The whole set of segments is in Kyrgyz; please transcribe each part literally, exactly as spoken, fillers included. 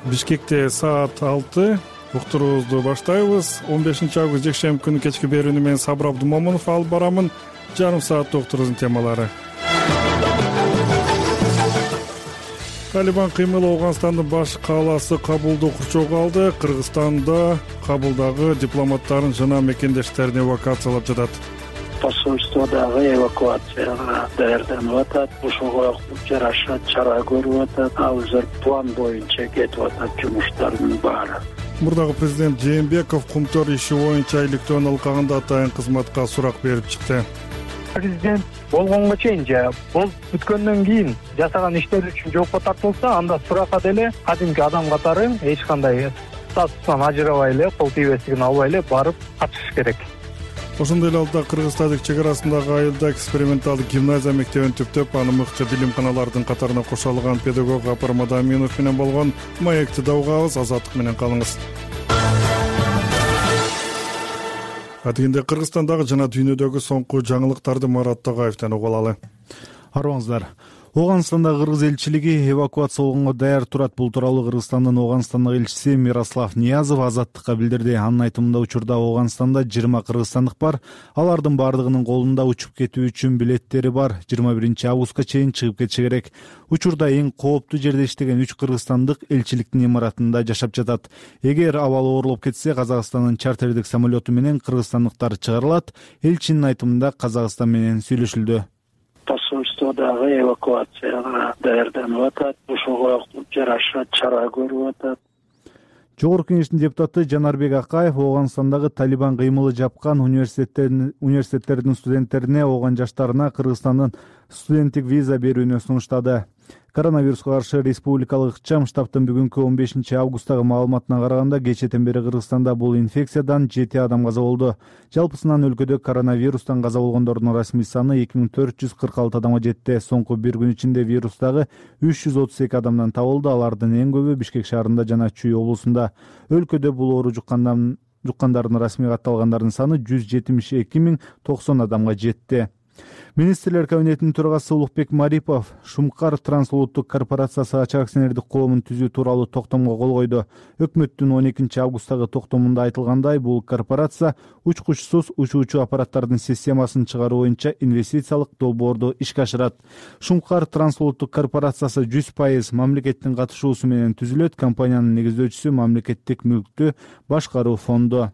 Бишкекте саат алты. Уктуруубузду баштайбыз. он бешинчи август жекшемби күнү кечки берүүнү мен Сабыр Абдумомунов алып барамын. Жарым сааттык уктуруубуздун темалары. Талибан кыймылы Ооганстандын баш кааласы Кабулду курчоого алды. Кыргызстанда Кабулдагы дипломаттарын жана мекендештерин эвакуациялап жатат. Посольстводагы эвакуацияга даярданып атат. Ошого жараша чара көрүп атат. Азыр план боюнча кетип атат жумуштардын баары. Мурдагы президент Жээнбеков Кумтөр иши боюнча электронун алкагында атайын кызматка сурак берип чыкты. Президент болгонго чейин же бол бүткөндөн кийин жасаган иштери үчүн жоопко тартылса, анда суракка деле кадимки адам катары эч кандай статустан ажырабай эле, кол тийбестигин албай эле барып катышыш керек. Ошондой эле алда Кыргыз-Тажик чек арасындагы айылда эксперименталдык гимназия мектебин түптөп, аны мыкчы билим-каналардын катарына кошо алган педагог Гапар Мадаминов менен болгон маекти да угабыз. Азаттык менен калыңыз. Атыгинде Кыргызстандагы жана дүйнөдөгү соңку жаңылыктарды Марат Тогаевден угуп алалы. Арбаңыздар. Ооганстандагы кыргыз элчилиги эвакуациялоого даяр турат. Бул тууралуу Кыргызстандын Ооганстандагы элчиси Мирослав Ниязов Азаттыкка билдирди. Анын айтымында учурда Ооганстанда жыйырма кыргызстандык бар. Алардын бардыгынын колунда учуп кетүү үчүн билеттери бар. жыйырма биринчи августка чейин чыгып кетиши керек. Учурда эң кооптуу жерде иштеген үч кыргызстандык элчиликтин имаратында жашап жатат. Эгер абал оорлоп кетсе, Казакстандын чартердик самолету менен кыргызстандыктар чыгарылат. Элчинин айтымында Казакстан менен сүйлөшүлдү. Посольстводагы эвакуацияга даярданып атат. Ошого жараша чара көрүп атат. Жогорку кеңештин депутаты Жанарбек Акаев Ооганстандагы Талибан кыймылы жапкан университеттердин университеттердин студенттерине, ооган жаштарына Кыргызстандын студенттик виза берүүнү сунуштады. Коронавируска каршы республикалык ыкчам штабтын бүгүнкү он бешинчи августтагы маалыматына караганда, кечэтен бери Кыргызстанда бул инфекциядан жети адам каза болду. Жалпысынан өлкөдө коронавирустан каза болгондордун расмий саны эки миң төрт жүз кырк алты адамга жетти. Соңку бир күн ичинде вирустагы үч жүз отуз эки адамдан табылды. Алардын эң көбү Бишкек шаарында жана Чүй облусунда. Өлкөдө бул оору жуккандан жуккандардын расмий катталгандардын саны жүз жетимиш эки миң токсон адамга жетти. Министрлер кабинетинин төрагасы Улукбек Марипов Шумкар трансулуттук корпорациясы ачык акционердик коомун түзүү тууралуу токтомго кол койду. Өкмөттүн он экинчи августтагы токтомунда айтылгандай, бул корпорация учкучсуз учуучу аппараттардын системасын чыгаруу боюнча инвестициялык долбоорду ишке ашырат. Шумкар трансулуттук корпорациясы жүз пайыз мамлекеттин катышуусу менен түзүлөт. Компаниянын негиздөөчүсү мамлекеттик мүлктү башкаруу фонду.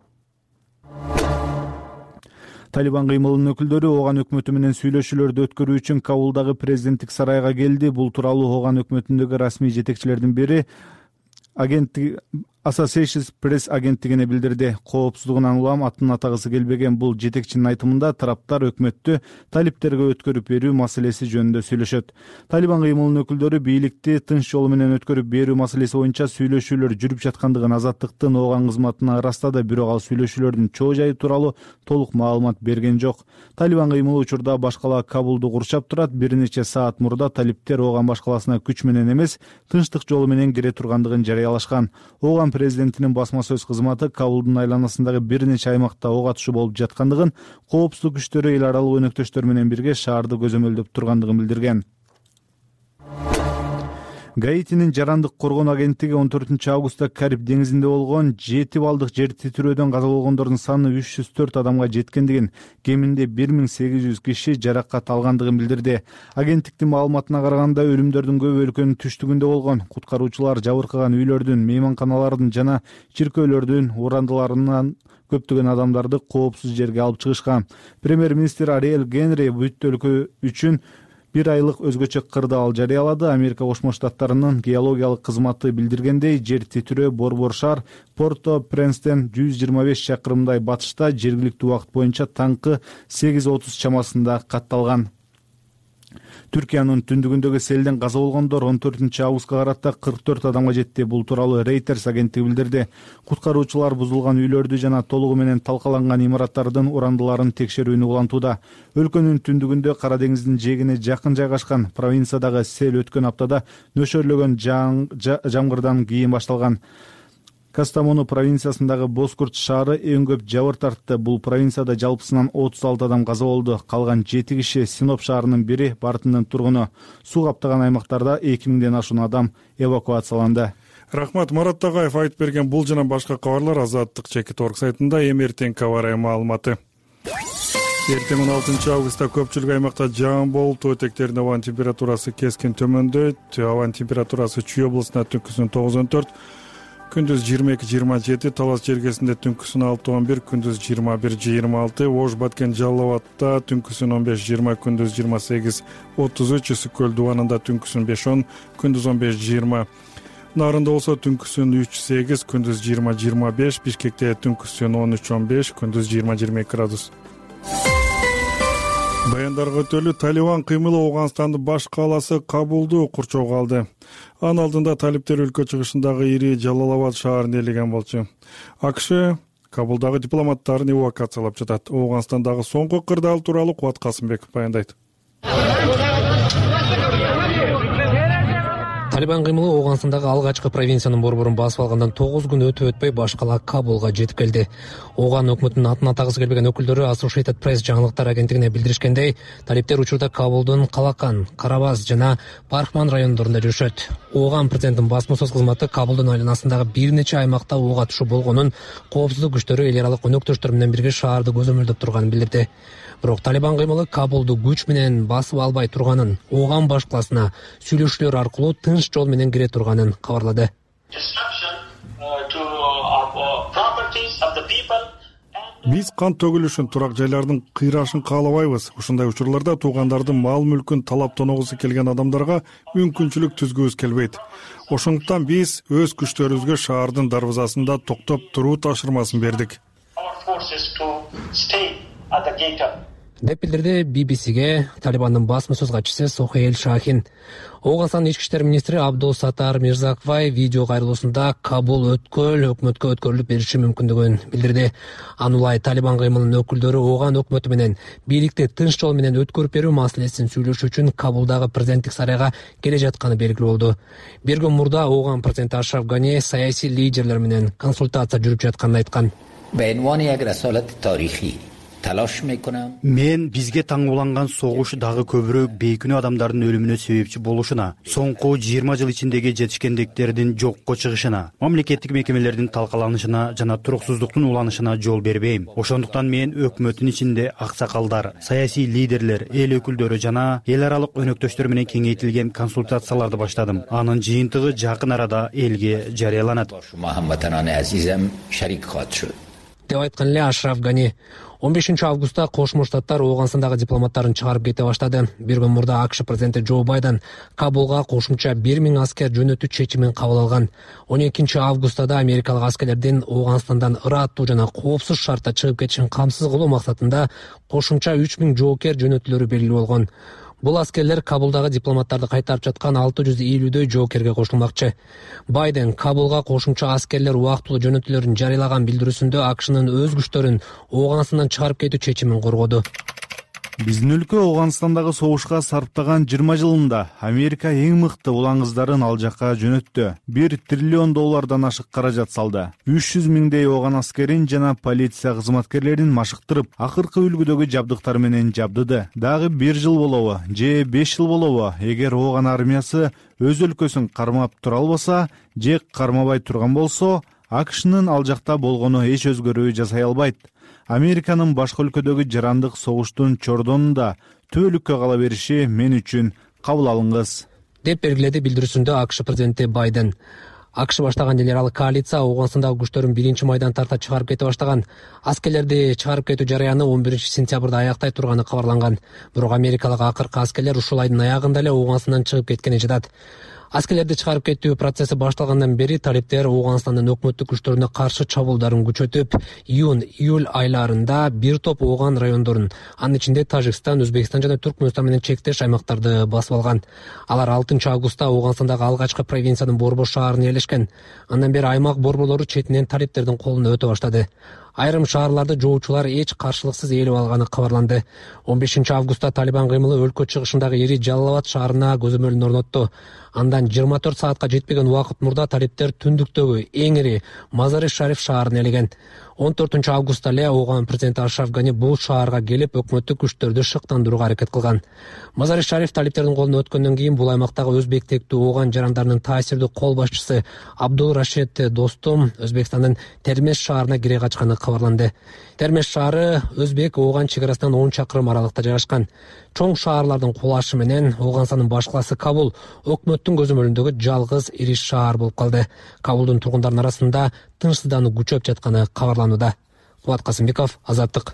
Талибан кыймылынын өкүлдөрү Ооган өкмөтү менен сүйлөшүүлөрдү өткөрүү үчүн Кабулдагы президенттик сарайга келди. Бул тууралуу Ооган өкмөтүндөгү расмий жетекчилердин бири агенттик Associated Press агенттигине билдирди. Коопсуздугунан улам атын атагысы келбеген бул жетекчинин айтымында тараптар өкмөттү талиптерге өткөрүп берүү маселеси жөнүндө сүйлөшөт. Талибан кыймылынын өкүлдөрү бийликти тынч жолу менен өткөрүп берүү маселеси боюнча сүйлөшүүлөр жүрүп жаткандыгын Азаттыктын Ооган кызматына ырастады. Бирок ал сүйлөшүүлөрдүн чоо жайы тууралуу толук маалымат берген жок. Талибан кыймылы учурда баш кала Кабулду курчап турат. Бир нече саат мурда талиптер Ооган баш каласына күч менен эмес, тынчтык жолу менен кире тургандыгын жарыялашкан. Ооган президентинин басма сөз кызматы Кабулдун айланасындагы бир нече аймакта ок атышы болуп жаткандыгын, коопсуздук күчтөрү эл аралык өнөктөштөр менен бирге шаарды көзөмөлдөп тургандыгын билдирген. Гаитинин жарандык коргонуу агенттиги он төртүнчү августта Кариб деңизинде болгон жети балдык жер титирөөдөн каза болгондордун саны үч жүз төрт адамга жеткендигин, кеминде бир миң сегиз жүз киши жаракат алгандыгын билдирди. Агенттиктин маалыматына караганда, өлүмдөрдүн көбү өлкөнүн түштүгүндө болгон. Куткаруучулар жабыркаган үйлөрдүн, мейманканалардын жана чиркөөлөрдүн урандыларынан көптөгөн адамдарды коопсуз жерге алып чыгышкан. Премьер-министр Ариэль Генри бүт өлкө үчүн бир айлык өзгөчө кырдаал жарыялады. Америка Кошмо Штаттарынын геологиялык кызматы билдиргендей, жер титирөө Борбор шаар Порто-Пренстен жүз жыйырма беш чакырымдай батышта жергиликтүү убакыт боюнча таңкы сегиз отуз чамасында катталган. Түркиянын түндүгүндөгү селден каза болгондор он төртүнчү августка карата кырк төрт адамга жетти. Бул тууралуу Reuters агенттиги билдирди. Куткаруучулар бузулган үйлөрдү жана толугу менен талкаланган имараттардын урандыларын текшерүүнү улантууда. Өлкөнүн түндүгүндө Кара деңиздин жээгине жакын жайгашкан провинциядагы сел өткөн аптада нөшөрлөгөн жамгырдан кийин башталган. Кастамону провинциясындагы Боскурт шаары эң көп жабыр тартты. Бул провинцияда жалпысынан отуз алты адам каза болду. Калган жети киши Синоп шаарынын бири Бартындын тургуну. Суу каптаган аймактарда эки миңден ашуун адам эвакуацияланды. Рахмат. Марат Тагаев айтып берген бул жана башка кабарлар Азаттык чекит орг сайтында эми эртең кабар маалыматы. Эртең он алтынчы августта көпчүлүк аймакта жаан болуп, өтектердин абанын температурасы кескин төмөндөйт. Абанын температурасы Чүй облусунда түнкүсүн тогуз он төрт, күндүз жыйырма эки жыйырма жети, Талас жергесинде түнкүсүн алты он бир, күндүз жыйырма бир жыйырма алты, Ош Баткен Жалал абадта түнкүсүн он беш жыйырма, күндүз жыйырма сегиз отуз үч, Ысык көл Дубанында түнкүсүн беш он, күндүз он беш жыйырма. Нарында болсо түнкүсүн үч сегиз, күндүз жыйырма жыйырма беш, Бишкекте түнкүсүн он үч он беш, күндүз жыйырма жыйырма эки градус. Баяндарга өтөлү. Талибан кыймылы Ооганстандын баш калаасы Кабулду курчоого алды. Анын алдында талиптер өлкө чыгышындагы ири Жалал-Абад шаарын ээлеген болчу. АКШ Кабулдагы дипломаттарын эвакуациялап жатат. Ооганстандагы соңку кырдаал тууралуу Кубат Касымбеков баяндайт. Талибан кыймылы Ооганстандагы алгачкы провинциянын борборун басып алгандан тогуз күн өтүп өтпөй баш кала Кабулга жетип келди. Ооган өкмөтүнүн атын атагысы келбеген өкүлдөрү Associated Press жаңылыктар агенттигине билдиришкендей, талиптер учурда Кабулдун Калакан, Карабас жана Пархман райондорунда жүрүшөт. Ооган президенттин басма сөз кызматы Кабулдун айланасындагы бир нече аймакта ок атышуу болгонун, коопсуздук күчтөрү эл аралык өнөктөштөр менен бирге шаарды көзөмөлдөп турганын билдирди. Бирок Талибан кыймылы Кабулду күч менен басып албай турганын, Ооган баш калаасына сүйлөшүүлөр аркылуу тынч жол менен кире турганын кабарлады. Биз кан төгүлүшүн, турак жайлардын кыйрашын каалабайбыз. Ушундай учурларда туугандардын мал мүлкүн талап тоногусу келген адамдарга мүмкүнчүлүк түзгүбүз келбейт. Ошондуктан биз өз күчтөрүбүзгө шаардын дарбазасында токтоп туруу тапшырмасын бердик, деп билдирди би би сиге Талибандын басма сөз катчысы Сохейл Шахин. Ооганстандын ички иштер министри Абдул Саттар Мирзакбай видео кайрылуусунда Кабул өткөл өкмөткө өткөрүлүп бериши мүмкүндүгүн билдирди. Анулай Талибан кыймылынын өкүлдөрү Ооган өкмөтү менен бийликти тынч жол менен өткөрүп берүү маселесин сүйлөшүү үчүн Кабулдагы президенттик сарайга келе жатканы белгилүү болду. Бир күн мурда Ооган президенти Ашраф Гани саясий лидерлер менен консультация жүрүп жатканын айткан. Мен бизге таңууланган согуш дагы көбүрөөк бейкүнөө адамдардын өлүмүнө себепчи болушуна, соңку жыйырма жыл ичиндеги жетишкендиктердин жокко чыгышына, мамлекеттик мекемелердин талкаланышына жана туруксуздуктун уланышына жол бербейм. Ошондуктан мен өкмөттүн ичинде аксакалдар, саясий лидерлер, эл өкүлдөрү жана эл аралык өнөктөштөр менен кеңейтилген консультацияларды баштадым. Анын жыйынтыгы жакын арада элге жарыяланат, деп айткан эле Ашраф Гани. он бешинчи августта Кошмо Штаттар Ооганстандагы дипломаттарын чыгарып кете баштады. Бир күн мурда АКШ президенти Джо Байден Кабулга кошумча бир миң аскер жөнөтүү чечимин кабыл алган. он экинчи августта америкалык аскерлердин Ооганстандан ыраттуу жана коопсуз шартта чыгып кетишин камсыз кылуу максатында кошумча үч миң жоокер жөнөтүлөрү белгилүү болгон. Бул аскерлер Кабулдагы дипломаттарды кайтарып жаткан алты жүз элүүдөй жоокерге кошулмакчы. Байден Кабулга кошумча аскерлер убактылуу жөнөтүүлөрүн жарыялаган билдирүүсүндө АКШнын өз күчтөрүн Ооганстандан чыгарып кетүү чечимин коргоду. Биздин өлкө Ооганстандагы согушка сарптаган жыйырма жылында Америка эң мыкты улаңыздарын ал жакка жөнөттү. бир триллион доллардан ашык каражат салды. үч жүз миңдей Ооган аскерин жана полиция кызматкерлерин машыктырып, акыркы үлгүдөгү жабдыктар менен жабдыды. Дагы бир жыл болобу же беш жыл болобу, эгер Ооган армиясы өз өлкөсүн кармап тура албаса же кармабай турган болсо, АКШнын ал жакта болгону эч өзгөрүү жасай албайт. Американын башка өлкөдөгү жарандык согуштун чордонунда түбөлүккө кала бериши мен үчүн кабыл алынгыс, деп белгиледи билдирүүсүндө АКШ президенти Байден. АКШ баштаган эл аралык коалиция Ооганстандагы күчтөрүн биринчи майдан тарта чыгарып кете баштаган. Аскерлерди чыгарып кетүү жараяны он биринчи сентябрда аяктай турганы кабарланган. Бирок америкалык акыркы аскерлер ушул айдын аягында эле Ооганстандан чыгып кеткени жатат. Аскерлерди чыгарып кетүү процесси башталгандан бери талиптер Ооганстандын өкмөттүк күчтөрүнө каршы чабуулдарын күчөтүп, июнь-июль айларында бир топ Ооган райондорун, анын ичинде Тажикстан, Өзбекстан жана Түркмөнстан менен чектеш аймактарды басып алган. Алар алтынчы августта Ооганстандагы алгачкы провинциянын борбор шаарына ээлешкен. Андан бери аймак борборлору четинен талиптердин колуна өтө баштады. Айрым шаарларды жоочулар эч каршылыксыз ээлеп алганы кабарланды. он бешинчи августта Талибан кыймылы өлкө чыгышындагы ири Жалал-Абад шаарына көзөмөлүн орнотту. Андан жыйырма төрт саатка жетпеген убакыт мурда талиптер түндүктөгү эң ири Мазари Шариф шаарын ээлеген. он төртүнчү августта эле Ооган президенти Ашраф Гани бул шаарга келип өкмөттүк күчтөрдү шыктандырууга аракет кылган. Мазари Шариф талиптердин колуна өткөндөн кийин бул аймактагы өзбек тектүү Ооган жарандарынын таасирдүү кол башчысы Абдул Рашид Достум Өзбекстандын Термеш шаарына кире качканы кабарланды. Термеш шаары Өзбек Ооган чек арасынан он чакырым аралыкта жайгашкан. Чоң шаарлардын кулашы менен Ооганстандын баш калаасы Кабул өкмөттүн көзөмөлүндөгү жалгыз ири шаар болуп калды. Кабулдун тургундарынын арасында тынчсыздануу күчөп жатканы кабарланууда. Кубат Касымбеков, Азаттык.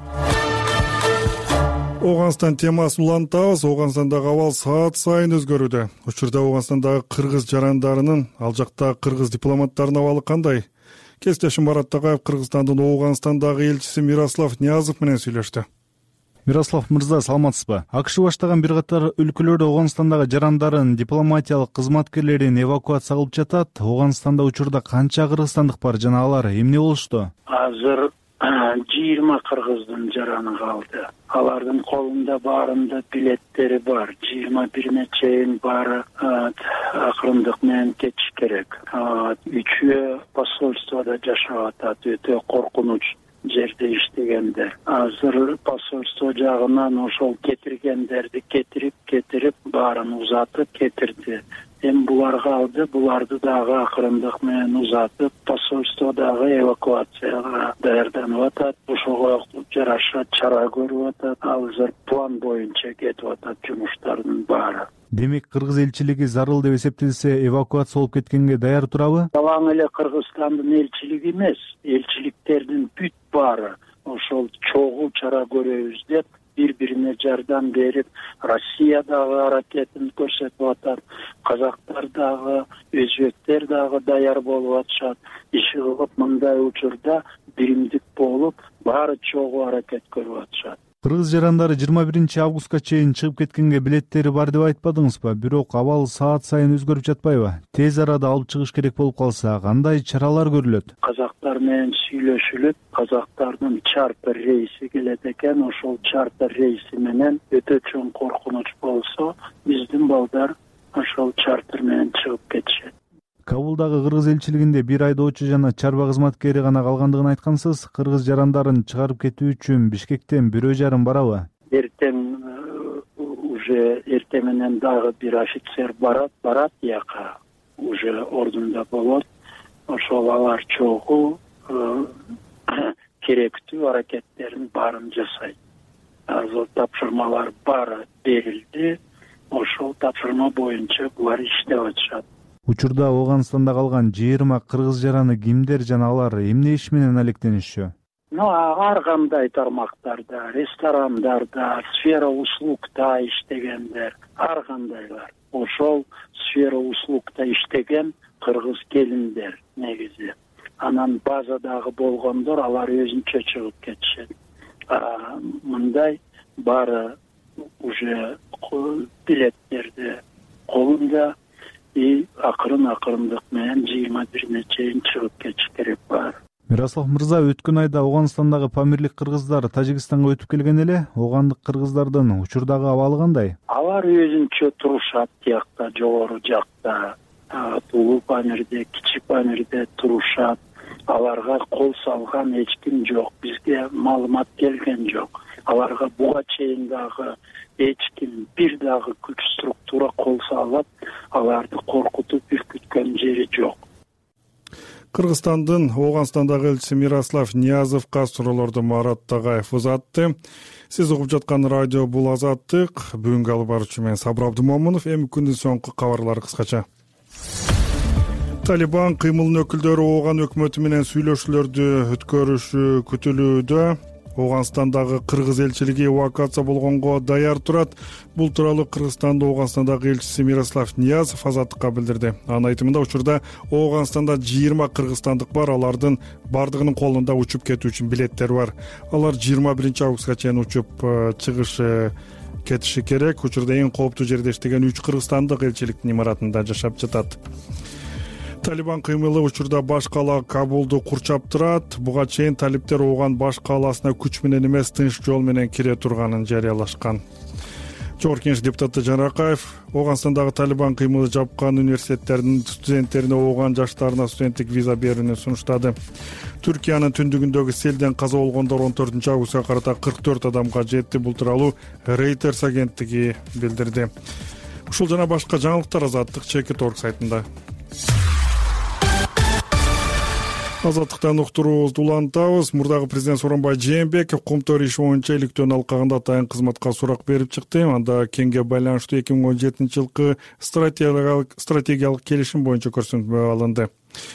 Ооганстан темасын улантабыз. Ооганстандагы абал саат сайын өзгөрүүдө. Учурда Ооганстандагы кыргыз жарандарынын, ал жакта кыргыз дипломаттарынын абалы кандай? Кесиптешим Марат Тагаев Кыргызстандын Ооганстандагы элчиси Мирослав Ниязов менен сүйлөштү. Мирослав мырза, саламатсызбы? АКШ баштаган бир катар өлкөлөрдө Ооганстандагы жарандарын, дипломатиялык кызматкерлерин эвакуация кылып жатат. Ооганстанда учурда канча кыргызстандык бар жана алар эмне болушту? Азыр жыйырма кыргыздын жараны калды. Алардын колунда баарында билеттери бар. жыйырма бирине чейин баары акырындык менен кетиш керек. Үчөө посольстводо жашап атат. Өтө коркунуч жерде иштегендер. Азыр посольство жагынан ошол кетиргендерди кетирип кетирип баарын узатып кетирди. Эми булар калды, буларды дагы акырындык менен узатып, посольство дагы эвакуацияга даярданып атат. Ошого жараша чара көрүп атат. Азыр план боюнча кетип атат жумуштардын баары. Демек, кыргыз элчилиги зарыл деп эсептелсе, эвакуация болуп кеткенге даяр турабы? Талаң эле Кыргызстандын элчилиги эмес, элчиликтердин бүт баары ошол чогуу чара көрөбүз деп бири-бирине жардам берип, Россия дагы аракетин көрсөтүп атат, казактар дагы, өзбектер дагы даяр болуп атышат. Иши кылып мындай учурда биримдик болуп, баары чогуу аракет көрүп атышат. Кыргыз жарандары жыйырма биринчи августка чейин чыгып кеткенге билеттери бар деп айтпадыңызбы? Бирок абал саат сайын өзгөрүп жатпайбы? Тез арада алып чыгыш керек болуп калса, кандай чаралар көрүлөт? Казактар менен сүйлөшүлүп, казактардын чартер рейси келет экен. Ошол чартер рейси менен өтө чоң коркунуч болсо, биздин балдар ошол чартер менен чыгып кетишет. Кабулдагы кыргыз элчилигинде бир айдоочу жана чарба кызматкери гана калгандыгын айткансыз. Кыргыз жарандарын чыгарып кетүү үчүн Бишкектен бирөө жарым барабы? Эртең уже эртең менен дагы бир офицер барат, барат яка уже ордунда болот. Ошол алар чогуу керектүү аракеттерин баарын жасайт. Азыр тапшырмалар баары берилди. Ошол тапшырма боюнча булар иштеп атышат. Учурда Ооганстанда калган жыйырма кыргыз жараны кимдер жана алар эмне иш менен алектенишчү? Ну, ар кандай тармактарда, ресторандарда, сфера услугда иштегендер, ар кандайлар. Ошол сфера услугда иштеген кыргыз келиндер негизи. Анан базадагы болгондор алар өзүнчө чыгып кетишет. Мындай баары уже билеттерди колунда и акырын акырындык менен жыйырма бирине чейин чыгып кетиш керек бар. Мирослав мырза, өткөн айда Ооганстандагы памирлик кыргыздар Тажикстанга өтүп келген эле. Оогандык кыргыздардын учурдагы абалы кандай? Алар өзүнчө турушат тиякта, жогору жакта, Тулуу Памирде, Кичи Памирде турушат. Аларга кол салган эч ким жок. Бизге маалымат келген жок. Аларга буга чейин дагы эч ким бир дагы күч структура кол салып, аларды коркутуп үркүткөн жери жок. Кыргызстандын Ооганстандагы элчиси Мирослав Ниязовго суроолорду Марат Тагаев узатты. Сиз угуп жаткан радио бул Азаттык. Бүгүнкү алып баруучу мен Сабыр Абдымомунов. Эми күндүн соңку кабарлары кыскача. Талибан кыймылынын өкүлдөрү Ооган өкмөтү менен сүйлөшүүлөрдү өткөрүшү күтүлүүдө. Ооганстандагы кыргыз элчилиги эвакуация болгонго даяр турат. Бул тууралуу Кыргызстандын Ооганстандагы элчиси Мирослав Ниязов Азаттыкка билдирди. Анын айтымында учурда Ооганстанда жыйырма кыргызстандык бар, алардын бардыгынын колунда учуп кетүү үчүн билеттер бар. Алар жыйырма биринчи августка чейин учуп чыгышы кетиши керек. Учурда эң кооптуу жерде иштеген үч кыргызстандык элчиликтин имаратында жашап жатат. Талибан кыймылы учурда баш кала Кабулду курчап турат. Буга чейин талиптер Ооган баш калаасына күч менен эмес, тынч жол менен кире турганын жарыялашкан. Жогорку Кеңеш депутаты Жанакаев Ооганстандагы Талибан кыймылы жапкан университеттердин студенттерине ооган жаштарына студенттик виза берүүнү сунуштады. Түркиянын түндүгүндөгү селден каза болгондор он төртүнчү августка карата кырк төрт адамга жетти. Бул тууралуу Reuters агенттиги билдирди. Ушул жана башка жаңылыктар Азаттык чекит точка орг сайтында. Азаттыктан уктуруубузду улантабыз. Мурдагы президент Сооронбай Жээнбеков Кумтөр иши боюнча иликтөөнү алкагында атайын кызматка сурак берип чыкты. Анда кеңге байланыштуу эки миң он жетинчи жылкы стратегиялык стратегиялык келишим боюнча көрсөтмө алынды.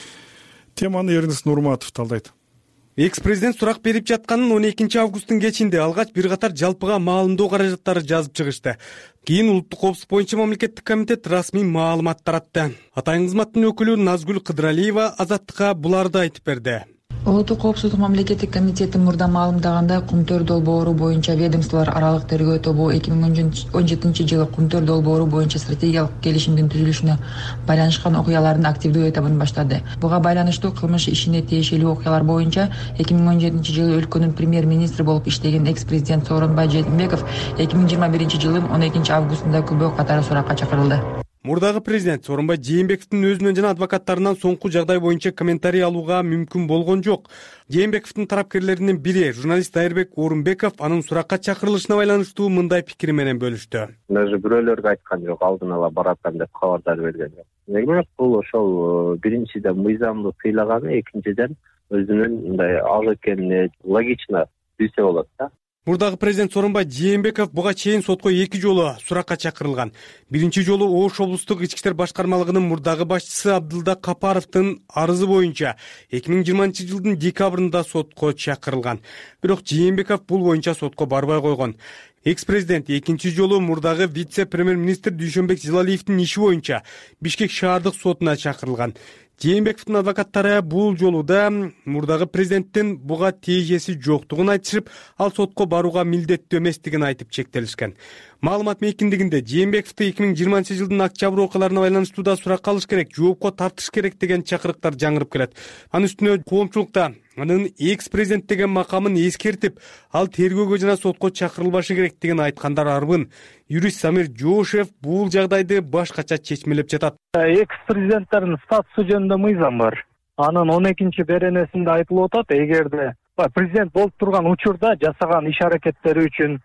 Теманы Эрнест Нурматов талдайт. Экс-президент сурак берип жатканын он экинчи августтун кечинде алгач бир катар жалпыга маалымдоо каражаттары жазып чыгышты. Кийин улуттук коопсуздук боюнча мамлекеттик комитет расмий маалымат таратты. Атайын кызматтын өкүлү Назгүл Кыдыралиева Азаттыкка буларды айтып берди. Улуттук коопсуздук мамлекеттик комитети мурда маалымдагандай, Кумтөр долбоору боюнча ведомстволор аралык тергөө тобу эки миң он жетинчи жылы Кумтөр долбоору боюнча стратегиялык келишимдин түзүлүшүнө байланышкан окуялардын активдүү этабын баштады. Буга байланыштуу кылмыш ишине тиешелүү окуялар боюнча эки миң он жетинчи жылы өлкөнүн премьер-министри болуп иштеген экс-президент Сооронбай Жээнбеков эки миң жыйырма биринчи жылдын он экинчи августунда күбө катары суракка чакырылды. Мурдагы президент Сооронбай Жээнбековдун өзүнөн жана адвокаттарынан соңку жагдай боюнча комментарий алууга мүмкүн болгон жок. Жээнбековдун тарапкерлеринин бири журналист Дайырбек Орунбеков анын суракка чакырылышына байланыштуу мындай пикири менен бөлүштү. Даже бирөөлөргө айткан жок, алдын ала баратам деп кабардар берген жок. Демек бул ошол биринчиден мыйзамды тыйлаганы, экинчиден өзүнүн мындай ак экенине логично билсе болот да. Мурдагы президент Сооронбай Жээнбеков буга чейин сотко эки жолу суракка чакырылган. Биринчи жолу Ош облустук ички иштер башкармалыгынын мурдагы башчысы Абдылда Капаровдун арызы боюнча эки миң жыйырманчы жылдын декабрында сотко чакырылган. Бирок Жээнбеков бул боюнча сотко барбай койгон. Экс-президент экинчи жолу мурдагы вице-премьер-министр Дүйшөнбек Зилалиевдин иши боюнча Бишкек шаардык сотуна чакырылган. Жээнбековдун адвокаттары бул жолу да мурдагы президенттин буга тиешеси жоктугун айтышып, ал сотко барууга милдеттүү эместигин айтып чектелишкен. Маалымат мейкиндигинде Жээнбековду эки миң жыйырманчы жылдын октябрь окуяларына байланыштуу да суракка алыш керек, жоопко тартыш керек деген чакырыктар жаңырып келет. Анын үстүнө коомчулукта анын экс-президент деген макамын эскертип, ал тергөөгө жана сотко чакырылбашы керек деген айткандар арбын. Юрист Самир Жоошев бул жагдайды башкача чечмелеп жатат. Экс-президенттердин статусу жөнүндө мыйзам бар. Анын он экинчи беренесинде айтылып атат, эгерде президент болуп турган учурда жасаган иш-аракеттери үчүн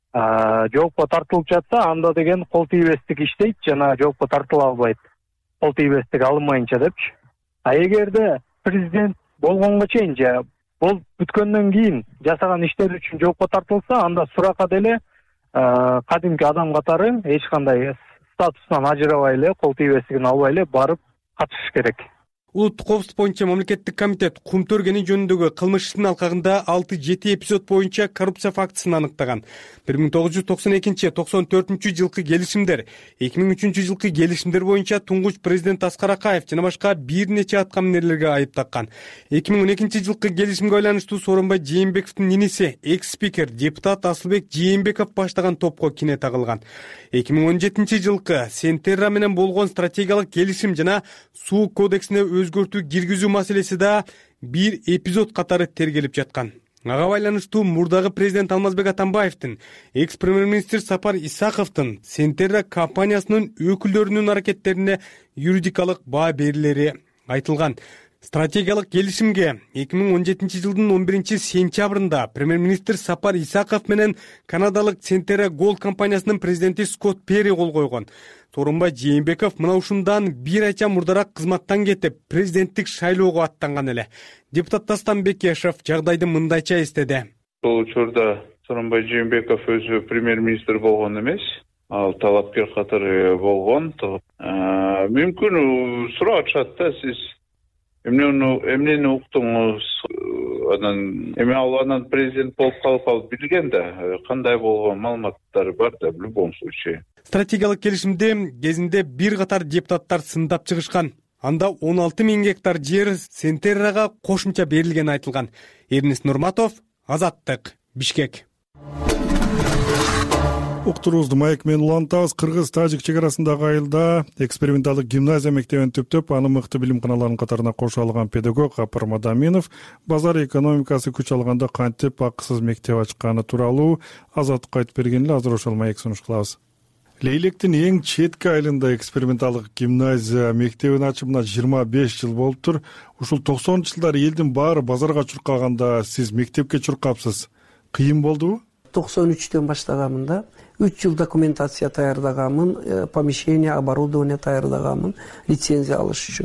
жоопко тартылып жатса, анда деген кол тийбестик иштейт жана жоопко тартыла албайт. Кол тийбестик алынмайынча депчи. А эгерде президент болгонго чейин же болуп бүткөндөн кийин жасаган иштери үчүн жоопко тартылса, анда суракка деле кадимки адам катары эч кандай статусунан ажырабай эле, кол тийбестигин албай эле барып катышыш керек. Улуттук коопсуздук боюнча мамлекеттик комитет Кумтөр кени жөнүндөгү кылмыш ишинин алкагында алты жети эпизод боюнча коррупция фактысын аныктаган. бир миң тогуз жүз токсон экинчи токсон төртүнчү жылкы келишимдер, эки миң үчүнчү жылкы келишимдер боюнча туңгуч президент Аскар Акаев жана башка бир нече аткаминерлерге айып таккан. эки миң он экинчи жылкы келишимге байланыштуу Сооронбай Жээнбековдун иниси, экс-спикер, депутат Асылбек Жээнбеков баштаган топко кине тагылган. эки миң он жетинчи жылкы Сентерра менен болгон стратегиялык келишим жана суу кодексине өзгөртүү киргизүү маселеси да бир эпизод катары тергелип жаткан. Ага байланыштуу мурдагы президент Алмазбек Атамбаевдин, экс-премьер-министр Сапар Исаковдун Сентерра компаниясынын өкүлдөрүнүн аракеттерине юридикалык баа берилери айтылган. Стратегиялык келишимге эки миң он жетинчи жылдын он биринчи сентябрында премьер-министр Сапар Исаков менен канадалык Сентерра Голд компаниясынын президенти Скотт Перри кол койгон. Сооронбай Жээнбеков мына ушундан бир айча мурдараак кызматтан кетип, президенттик шайлоого аттанган эле. Депутат Дастан Бекешев жагдайды мындайча эстеди. Бул учурда Сооронбай Жээнбеков өзү премьер-министр болгон эмес, ал талапкер катары болгон. Мүмкүн сурашат да, сиз эмнени уктуңуз, анан эми ал анан президент болуп калып ал билген да, кандай болгон маалыматтар бар да, в любом случае. Стратегиялык келишимде кезинде бир катар депутаттар сындап чыгышкан. Анда он алты миң гектар жер Сентеррага кошумча берилгени айтылган. Эрнест Нурматов, Азаттык, Бишкек. уктуруубузду маек менен улантабыз. Кыргыз-тажик чек арасындагы айылда эксперименталдык гимназия мектебин түптөп, аны мыкты билим каналарынын катарына кошо алган педагог Гапар Мадаминов базар экономикасы күч алганда кантип акысыз мектеп ачканы тууралуу Азаттыкка айтып берген эле. Азыр ошол маек сунуш кылабыз. Лейлектин эң четки айылында эксперименталдык гимназия мектебин ачып мына жыйырма беш жыл болуптур. Ушул токсонунчу жылдары элдин баары базарга чуркаганда сиз мектепке чуркапсыз. Кыйын болдубу? токсон үчтөн баштаганмын да. үч жыл документация даярдаганмын, помещение, оборудование даярдаганмын лицензия алыш үчүн.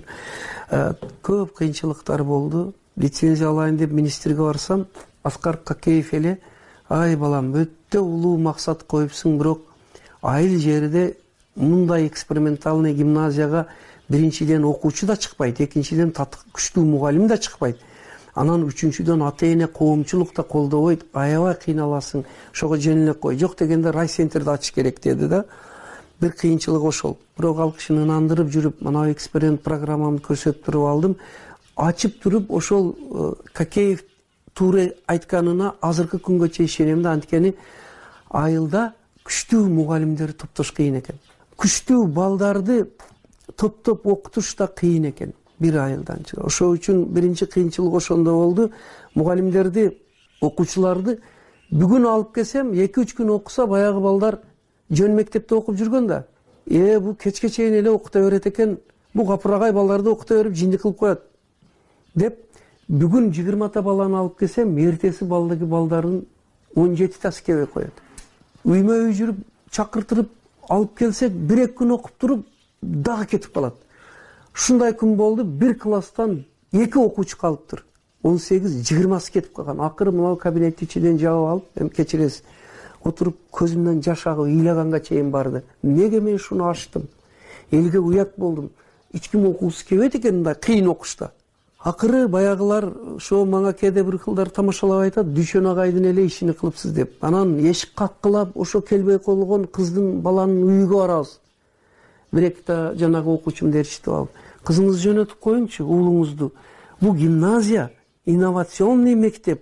Көп кыйынчылыктар болду. Лицензия алайын деп министрге барсам, Аскар Какеев эле: "Ай балам, өтө улуу максат коюпсуң, бирок айыл жерде мындай экспериментальный гимназияга биринчиден окуучу да чыкпайт, экинчиден күчтүү мугалим да чыкпайт. Анан үчүнчүдөн ата эне, коомчулук да колдобойт, аябай кыйналасың, ошого жөн эле кой. Жок дегенде райцентрди ачыш керек" деди да. Бир кыйынчылык ошол. Бирок ал кишини ынандырып жүрүп, мына эксперимент программамды көрсөтүп туруп алдым. Ачып туруп ошол Какеев туура айтканына азыркы күнгө чейин ишенем да, анткени айылда күчтүү мугалимдерди топтош кыйын экен. Күчтүү балдарды топтоп окутуш да кыйын экен бир айылдан. Ошол үчүн биринчи кыйынчылык ошондо болду. Мугалимдерди, окуучуларды бүгүн алып келсем, эки үч күн окуса баягы балдар жөн мектепте окуп жүргөн да. Э, бул кечке чейин эле окута берет экен. Бул капырагай балдарды окута берип жиндик кылып коет деп, бүгүн жыйырмата баланы алып келсем, эртеси балдыгы балдардын он жетитасы келбей коет. Үймө үй жүрүп чакыртырып алып келсек, бир эки күн окуп туруп дагы кетип калат. Ушундай күн болду, бир класстан эки окуучу калыптыр. он сегиз жыйырмасы кетип калган. Акыры мына кабинеттин ичинен жаап алып, эми кечиресиз, отуруп көзүмдөн жаш агып ыйлаганга чейин барды. Неге мен шуну ачтым? Элге уят болдум. Эч ким окуусу келбейт экен мындай кыйын окушта. Акыры баягылар ошо мага кээде бир кылдар тамашалап айтат, Дүйшөн агайдын эле ишини кылыпсыз деп. Анан эшик каккылап, ошо келбей калган кыздын баланын үйүгө барабыз. Бир экта жанагы окуучумду ээрчитип алып, "Кызыңызды жөнөтүп коюңчу, уулуңузду. Бул гимназия, инновационный мектеп.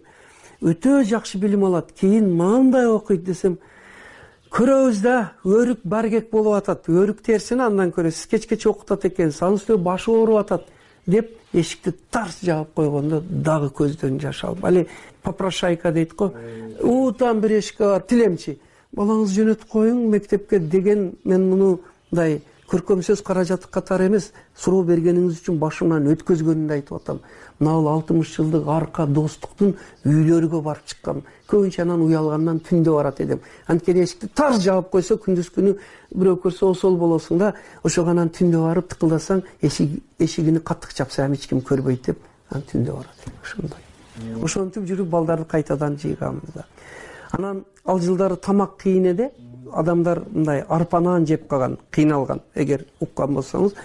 Өтө жакшы билим алат. Кийин мындай окуйт" десем, "Көрөбүз да, өрүк баргек болуп атат. Өрүк терсини андан көрөсүз. Кечкече окутат экенсиз. Анын үстүнө башы ооруп атат" деп эшикти тарс жаап койгондо дагы көздөн жаш алып, али попрошайка дейт го. "Уутан бир эшикке бар, тилемчи. Балаңызды жөнөтүп коюң мектепке" деген, мен муну мындай көркөм сөз каражаты катары эмес, суроо бергениңиз үчүн башымдан өткөзгөнүмдү айтып атам. Мына бул алтымыш жылдык арка достуктун үйлөрүгө барып чыккам. Көбүнчө анан уялгандан түндө барат эдим. Анткени эшикти тарс жаап койсо, күндүз күнү бирөө көрсө осол болосуң да, ошого анан түндө барып тыкылдасаң, эшигини каттык чапса эч ким көрбөйт деп, анан түндө барат. Ошондой. Ошентип жүрүп балдарды кайтадан жыйганбыз да. Анан ал жылдары тамак кыйын эди. Адамдар мындай арпа нан жеп калган, кыйналган. Эгер уккан болсоңуз,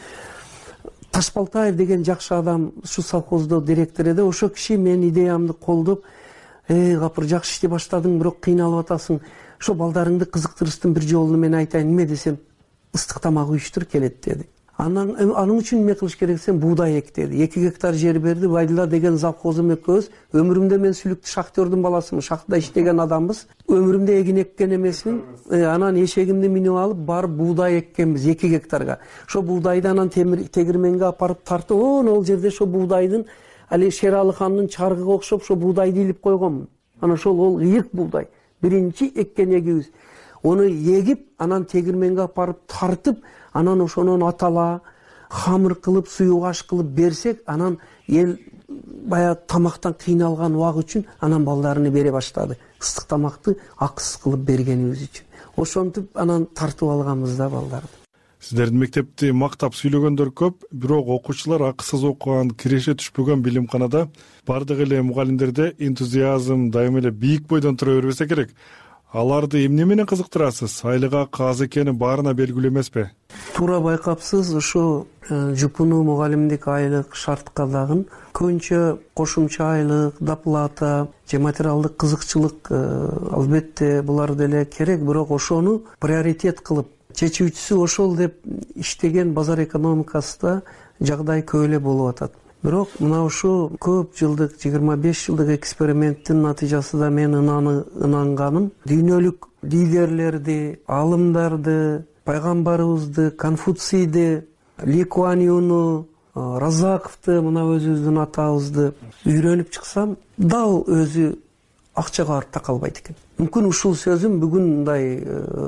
Ташбалтаев деген жакшы адам, ушу совхоздо директор эди. Ошо киши менин идеямды колдоп, "Эй, Гапыр, жакшы ишти баштадың, бирок кыйналып атасың. Ошо балдарыңды кызыктырыштын бир жолу мен айтайын, неме десем, ыстык тамак уюштур келет" деди. Анан аның үчүн эме кылыш керек десем, буудай эк деди. эки гектар жер берди. Байдыла деген завхозум экөөбүз. Өмүрүмдө мен сүлүктүү шахтердин баласымын, шахтада иштеген адамбыз. Өмүрүмдө эгин эккен эмесмин. Анан эшегимди минип алып, барып буудай эккенбиз эки гектарга. Ошо буудайды анан тегирменге апарып тартып, ол жерде ошо буудайдын, али Шералы хандын чаргыга окшоп ошо буудайды илип койгонмун. Анан ошол ол ыйык буудай. Биринчи эккен эгибиз. Ону эгип, анан тегирменге апарып тартып, анан ошонун атала, хамыр кылып, суюгаш кылып берсек, анан эл баягы тамактан кыйналган убак үчүн анан балдарыны бере баштады. Ыстык тамакты акысыз кылып бергенибиз үчүн. Ошентип анан тартып алганбыз да балдарды. Сиздердин мектепти мактап сүйлөгөндөр көп, бирок окуучулар акысыз окуган, киреше түшпөгөн билимканада бардык эле мугалимдерде энтузиазм дайыма эле бийик бойдон тура бербесе керек. Аларды эмне менен кызыктырасыз? Айлыга аз экени баарына белгилүү эмеспи? Туура байкапсыз, ошо жупуну мугалимдик айлык шартка дагы көбүнчө кошумча айлык, доплата же материалдык кызыкчылык албетте булар деле керек, бирок ошону приоритет кылып чечүүчүсү ошол деп иштеген базар экономикасында жагдай көп эле болуп атат. бирок мына ушул көп жылдык жыйырма беш жылдык эксперименттин натыйжасында мен ынанганым дүйнөлүк лидерлерди, аалымдарды, пайгамбарыбызды, Конфуцийди, Ли Куан Юну, Разаковду, мына өзүбүздүн атабызды үйрөнүп чыксам, дал өзү акчага барып такалбайт экен. Мүмкүн ушул сөзүм бүгүн мындай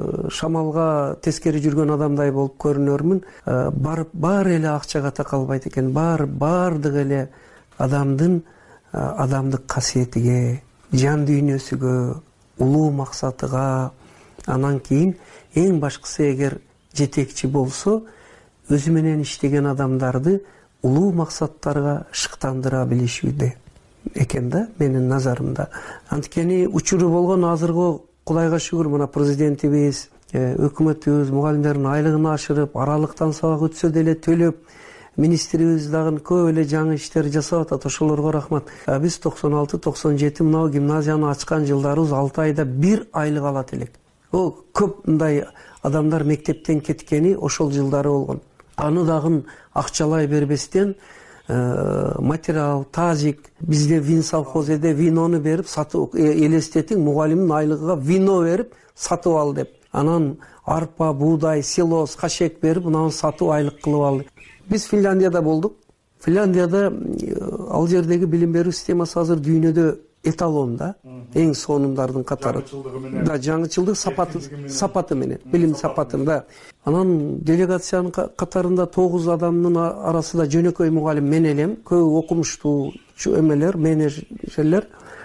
шамалга тескери жүргөн адамдай болуп көрүнөрмүн. Барып баары эле акчага такалбайт экен. Баары баардыгы эле адамдын адамдык касиетиге, жан дүйнөсүгө, улуу максатыга, анан кийин эң башкысы эгер жетекчи болсо, өзү менен иштеген адамдарды улуу максаттарга шыктандыра билишүүдө экен да, менин назарымда. Анткени учуру болгон азыркы Кудайга шүгүр, мына президентибиз, өкмөтүбүз мугалимдердин айлыгын ашырып, аралыктан сабак өтсө деле төлөп, министрибиз дагы көп эле жаңы иштер жасап атат. Ошолорго рахмат. Биз токсон алты токсон жети мына гимназияны ачкан жылдарыбыз алты айда бир айлык алат элек. О, көп мындай адамдар мектептен кеткени ошол жылдары болгон. Аны дагы акчалай бербестен материал, тазик, бизде вин совхозеде винону берип сатып, элестетиң, мугалимдин айлыгыга вино берип сатып ал деп. Анан арпа, буудай, силос, кашек берип, мынаны сатып айлык кылып алды. Биз Финляндияда болдук. Финляндияда ал жердеги билим берүү системасы азыр дүйнөдө эталонда, эң сонундардын катары. Да, жаңычылдык сапаты сапаты менен, билим сапатында. Анан делегациянын катарында тогуз адамдын арасында жөнөкөй мугалим мен элем, көп окумуштуу эмелер, менеджерлер.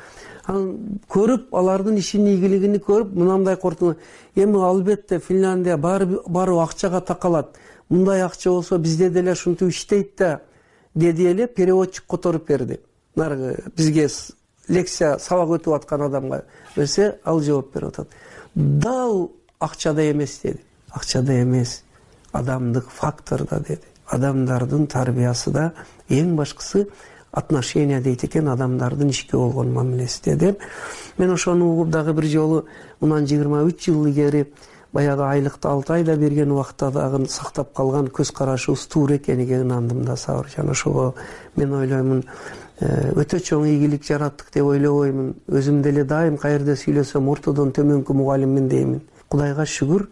Анан көрүп, алардын ишинин ийгилигин көрүп, мынандай кортуна, эми албетте Финляндия баары акчага такалат. Мындай акча болсо бизде деле ушинтип иштейт да, деди эле переводчик которуп берди. Наргы бизге лекция сабак өтүп аткан адамга берсе, ал жооп берип атат. Дал акчада эмес деди. Акчада эмес, адамдык факторда деди. Адамдардын тарбиясы да, эң башкысы отношения дейт экен, адамдардын ишке болгон мамилеси деди. Мен ошону угуп дагы бир жолу мындан жыйырма үч жыл илгери баягы айлыкты алты айда берген убакта дагы сактап калган көз карашыбыз туура экениге ынандым да сабыр. Жана ошого мен ойлоймун, өтө чоң ийгилик жараттык деп ойлобоймун. Өзүм деле дайым каерде сүйлөсөм ортодон төмөнкү мугалиммин деймин. Кудайга шүгүр,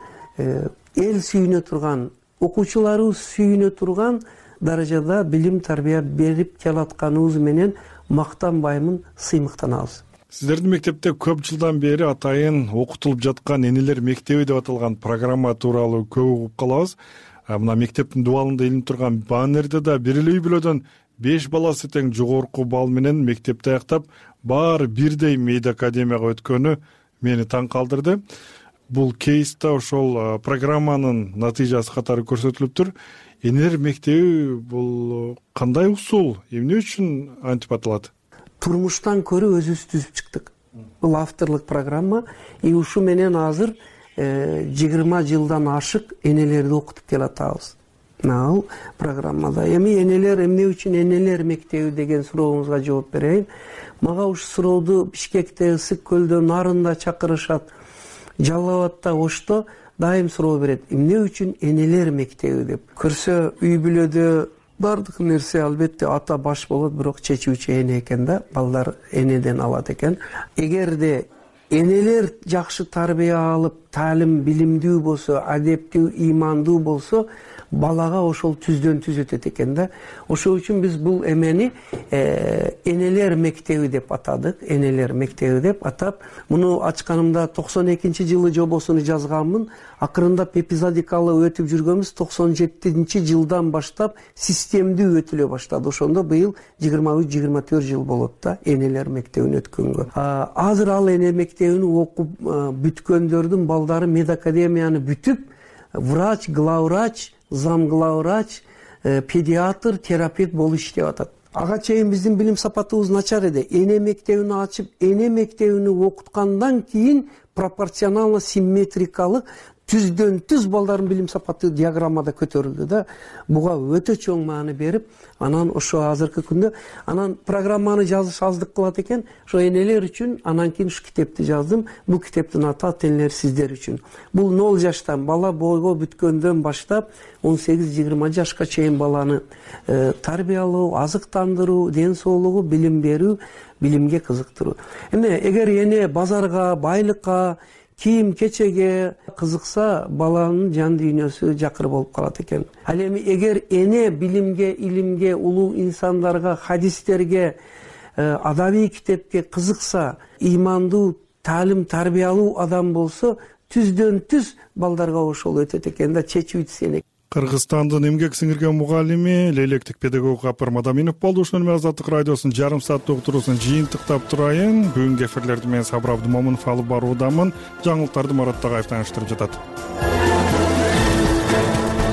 эл сүйүнө турган, окуучуларыбыз сүйүнө турган даражада билим тарбия берип келатканыбыз менен мактанбаймын, сыймыктанабыз. Сиздердин мектепте көп жылдан бери атайын окутулуп жаткан энелер мектеби деп аталган программа тууралуу көп угуп калабыз. Мына мектептин дубалында илинип турган баннерде да бир эле үй бүлөдөн беш баласы тең жогорку балл менен мектепти аяктап, баары бирдей мейди академияга өткөнү мени таң калтырды. Бул кейста ошол программанын натыйжасы катары көрсөтүлүптүр. Энелер мектеби бул кандай усул, эмне үчүн антип аталат? Турмуштан көрү өзүбүз түзүп чыктык. Бул авторлук программа, и ушу менен азыр жыйырма жылдан ашык энелерди окутуп келатабыз. Ал программада эми энелер эмне үчүн энелер мектеби деген сурообузга жооп берейин. Мага ушул сурооду Бишкекте, Ысык көлдө, Нарында чакырышат. Жалал Абадта, Ошто дайым суроо берет. Эмне үчүн энелер мектеби деп. Көрсө үй бүлөдө бардык нерсе албетте ата баш болот, бирок чечүүчү эне экен да, балдар энеден алат экен. Эгерде энелер жакшы тарбия алып, таалим билимдүү болсо, адептүү, ыймандуу болсо, балага ошол түздөн түз өтөт экен да. Ошол үчүн биз бул эмени энелер мектеби деп атадык. Энелер мектеби деп атап, муну ачканымда токсон экинчи жылы жобосуну жазганмын. Акырындап эпизодикалуу өтүп жүргөнбүз. токсон жетинчи жылдан баштап системдүү өтүлө баштады. Ошондо быйыл жыйырма үч жыйырма төрт жыл болот да энелер мектебин өткөнгө. Азыр ал эне мектебин окуп бүткөндөрдүн балдары медакадемияны бүтүп, врач, главврач, зам главврач, педиатр, терапевт болуп иштеп атат. Ага чейин биздин билим сапатыбыз начар эди. Эне мектебин ачып, эне мектебини окуткандан кийин пропорционально симметрикалык түздөн түз балдардын билим сапаты диаграммада көтөрүлдү да. Буга өтө чоң маани берип, анан ошо азыркы күндө анан программаны жазыш аздык кылат экен. Ошо энелер үчүн анан кийин ушу китепти жаздым. Бул китептин аты ата энелер сиздер үчүн. Бул ноль жаштан бала бойго бүткөндөн баштап он сегиз жыйырма жашка чейин баланы тарбиялоо, азыктандыруу, ден соолугу, билим берүү, билимге кызыктыруу. Эми эгер эне базарга, байлыкка, кийим кечеге кызыкса, баланын жан дүйнөсү жакыр болуп калат экен. Ал эми эгер эне билимге, илимге, улуу инсандарга, хадистерге, адабий китепке кызыкса, ыймандуу, таалим тарбиялуу адам болсо, түздөн түз балдарга ошол өтөт экен да, чечүү сенек. Кыргызстандын эмгек сиңирген мугалими, лейлектик педагог Гапар Мадаминов болду. Ушуну менен Азаттык радиосунун жарым сааттык уктуруусун жыйынтыктап турайын. Бүгүнкү эфирлерди мен Сабыр Абдымомунов алып баруудамын. Жаңылыктарды Марат Тагаев таныштырып жатат.